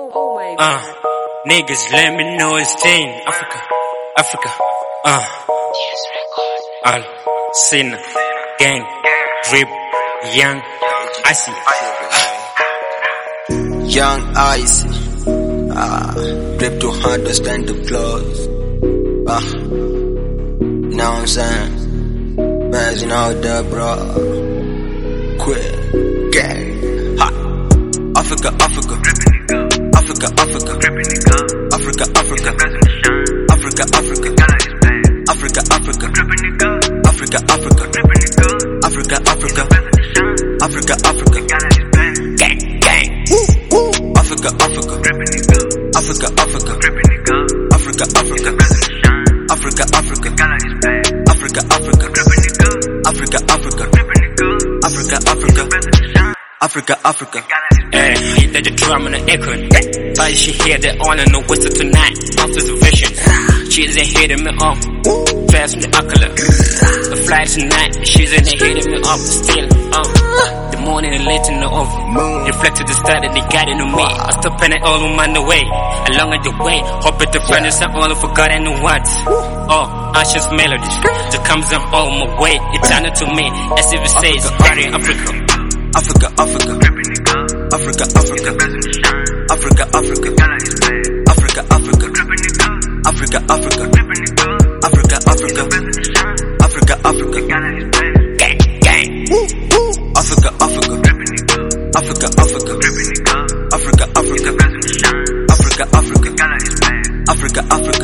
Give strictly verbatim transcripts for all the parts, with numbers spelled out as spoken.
Oh my God. Uh, niggas, let me know it's team. Africa, Africa, uh. Al, Sin, Gang, Drip, Young, Icy. Young Icy. Ah, Drip to understand the clothes. Ah, you know what I'm saying? Passing out there, bro. Quit, gang, hot. Africa, Africa, Africa, Africa, Africa, Africa, Africa, Africa, Africa, Africa, Africa, Africa, Africa, Africa, Africa, Africa, gang, gang, Africa, Africa, Africa, Africa, Africa, Africa, Africa, Africa, Africa, Africa, Africa, Africa, Africa, Africa, Africa. Hey, hit that the drum and the echo. But she hear the all in the whistle tonight. After the vision, she's in hitting me up. Fast from the ocular. The flight tonight, she's in hitting me up. Still, uh, the morning and late in the oven. Reflected the start that they got into me. I still pen it all on the way. Along the way, hope it the friend is all forgotten what. Oh, anxious melodies. Just comes on all my way. Eternal to me, as if it says, party Africa. Africa, Africa, Africa, Africa, Africa, Africa, Africa, Africa, Africa, Africa, Africa, Africa, Africa, Africa, gang, gang, Africa, Africa, Africa, Africa, Africa, Africa, Africa, Africa, Africa, Africa,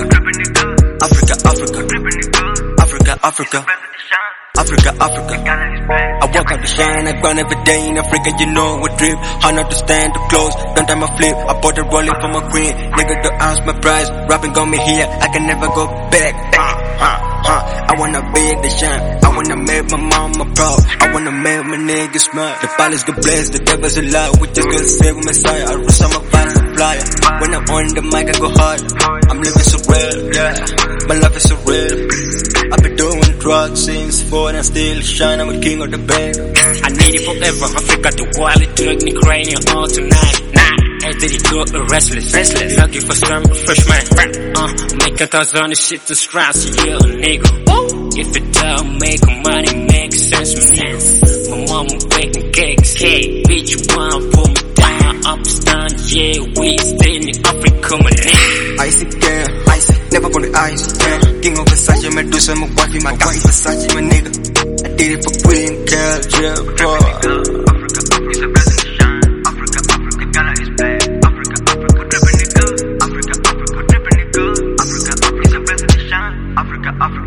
Africa, Africa, Africa, Africa, Africa. I walk out the shine, I grind every day in Africa, you know what drip. Hard not to stand too close, don't time I flip. I bought a rolling for my queen, nigga don't ask my price. Rapping got me here, I can never go back. Uh, uh, uh. I wanna be the shine, I wanna make my mama proud. I wanna make my niggas smile. The palace get blessed, the devil's a lie. We just gonna save Messiah. I rush on my violence flyer. When I'm on the mic, I go hard. I'm living so real, yeah. My life is so real. I've been doing drugs since four and I still shine. I'm a king of the band. I need it forever. Africa, the world, it took me crazy all tonight. Nah, I did it go restless, restless. Looking for some fresh man. Uh, make a thousand of shit to stress you, nigga. If it don't make money, make sense, man. My mama baking cakes, cake. Bitch, you wanna pull me down, up stand, yeah. We stay in Africa, my nigga. Icy girl, icy, never on the ice, yeah. King of Versace, Medusa, my wifey, my wife, Versace, my nigga. I did it for Queen, girl, yeah, bro. Africa, is the best in the shine. Africa, Africa, Ghana is bad. Africa, Africa, dripping it good. Africa, Africa, dripping it good. Africa, is the best in the shine. Africa, Africa.